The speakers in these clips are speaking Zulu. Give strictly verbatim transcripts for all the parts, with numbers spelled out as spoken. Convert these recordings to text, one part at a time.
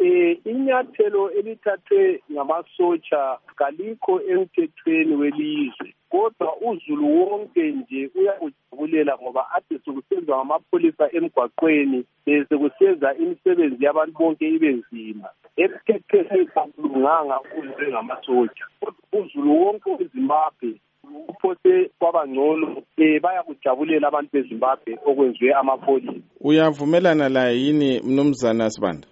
Eh inyathelo elithathwe ngamasotsha kalikho emthethweni welizwe. Kodwa uZulu wonke nje uyakujabulela ngoba ade sokusenza ngamapholisa emgwaqweni bese kusenza imisebenzi yabantu bonke ibe nzima. Emthethweni kakulunganga ukwenza ngamasotsha. uZulu wonke weZimbabwe uphose kwabangcono eh bayakujabulela abantu beZimbabwe okwenziwe amapholisa. Uyavumelana la yini mnumzana Sibanda?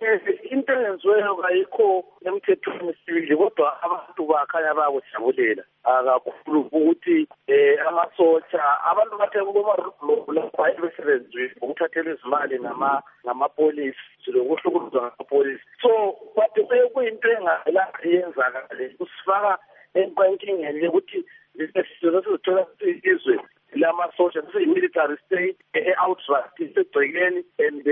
Into yenziweyo kayikho emthethweni sibili kodwa abantu bakhanya bayakujabulela akakhulu ukuthi eh amasotsha abantu bathe kuba lapha ebesebenzwe ukuthathela izimali nama ngamapolisi silokuhlukuza ngamapolisi. So bathi kuyinto engala yenzakala kusifaka enkwenkingeni ukuthi lesizothola izwe lamasotsha military state outright isegcekeni and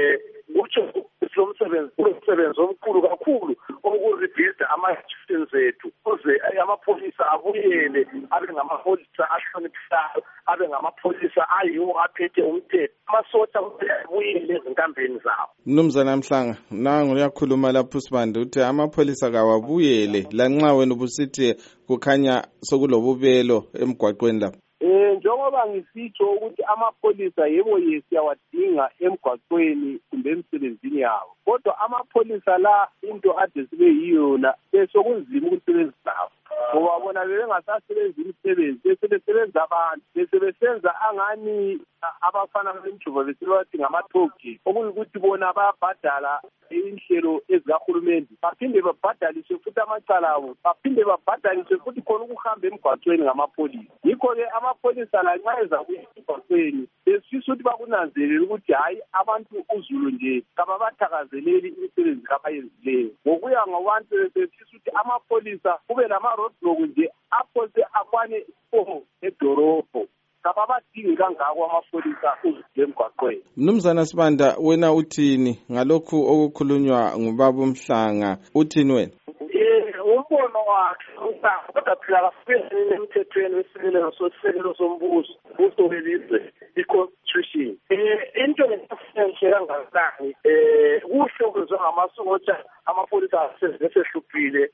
kutsho umsebenzi umsebenzi omkhulu kakhulu okurebuild ama-institutions ethu ukuze amapholisa abuyele abe ngamapholisa ahloniphisayo abe ngamapholisa ayiwo aphethe umthetho. Amasotsha abuyele ezinkambeni zabo. Mnumzana Mhlanga nangu uyakhuluma lapho Sibanda uthi amapholisa kawabuyele lanxa wena ubusithi kukhanya sokulobubelo emgwaqweni lapho. Eh njengoba ngisitsho ukuthi amapholisa yebo yesiyawadinga emgwaqweni kumbe emsebenzini yabo. Kodwa amapholisa la into ade sibe yiyona besokunzima ukusebenza nabo. Ngoba bona bebengasasebenzi imisebenzi besebenza abantu besebenza angani abafana bemjuva besebathi ngamathokhi okuyikuthi bona bayabhadala inhlelo ezikahulumeni baphinde babhadaliswe futhi amacala abo baphinde babhadaliswe futhi khona ukuhamba emgwaqweni ngamapholisa. Yikho-ke amapholisa la nxa eza emgwaqweni besifisa ukuthi bakunanzelele ukuthi hayi abantu uZulu nje kababathakazeleli imisebenzi kabayenzileyo. Ngokuya ngabantu besifisa ukuthi amapholisa kube lama-roadblock nje aphose akwane o edorobho. Kababadingi kangako amapholisa emgwaqweni. Mnumzana Sibanda wena uthini ngalokhu okukhulunywa ngubaba uMhlanga uthini wena? Eh umbono wakhe kodwa phela kafike emthethweni wesisekelo sosisekelo sombuso usobelizwe i-constitution. Eh into enhle kangakanani eh kuhle ukuzwa ngamasotsha amapholisa asesehluphile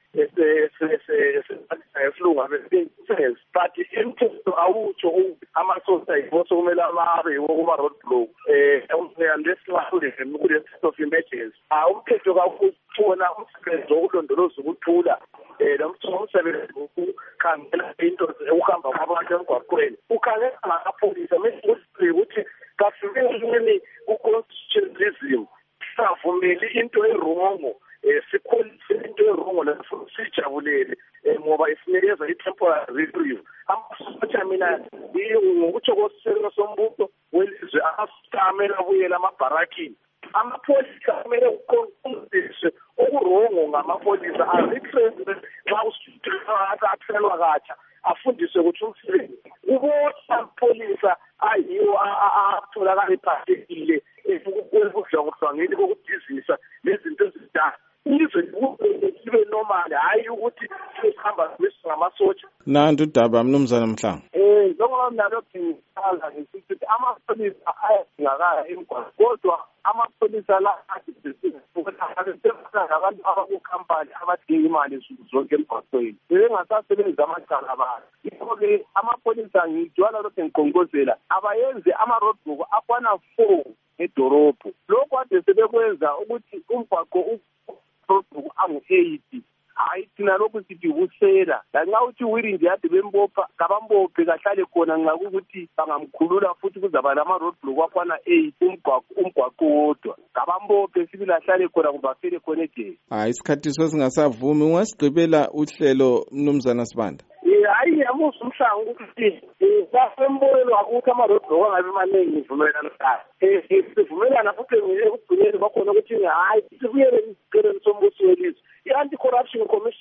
esilunga besense but imthetho awutsho amasotsha yiboso kumele ababe kuma roadblock eh unless kule state of emergency umthetho kakhona umsebenzi wokulondoloza ukuthula eh lomsebenzi ukukhangela into ukuhamba kwabantu emgwaqweni ukhangela ngamapholisa mase ukuthi kafikeni ku-constitutionalism savumeli into erongo sikholise into erongo lapho sijabulele ngoba isinikeza i-temporary reprieve. Amasotsha mina ngokutsho kwesisekelo sombuso welizwe akamele abuyele amabharakini. Amapholisa kumele kuqondiswe okurongo ngamapholisa aretrain xa usithelwa katsha afundiswe ukuthi umsebenzi ubona amapholisa ayiwo atholakala ephathekile ekudlongodlongeni kokudizisa nezinto ezidala. Izwe libe normal hayi ukuthi sihamba ngamasotsha. Nantu udaba mnumzana Mhlanga. Eh njengoba nalokho ngicala ngisithi amapholisa ayadingakala emgwaqweni kodwa amapholisa la asebenza ngabantu abakukhampani abadinga imali esuku zonke emgwaqweni bengasasebenza amacala abantu. Yikho-ke amapholisa ngijwala lokho ngiqonqozela abayenze ama-roadblock afana four edorobho. Lokho ade sebekwenza ukuthi umgwaqo roadblock angu-eight hayi thina lokhu sithi kusela lanxa uthi wiri nje ade bembopha kabambophe kahlale khona nxa kukuthi bangamkhulula futhi kuzaba lama-roadblock afana eight umgwaqo umgwaqo wodwa kabambophe sibili ahlale khona kumbe afele khona ejele. Hayi isikhathi sosingasavumi ungasigqibela uhlelo mnumzana Sibanda. Hayi yamusa umhlanga ukuthi bafembolo ukuthi ama-roadblock angabe maningi ivumelana nayo. Eh sivumelana futhi ekugcineni bakhona ukuthi hayi sibuyele isisekelo sombuso welizwe. I-Anti-Corruption Commission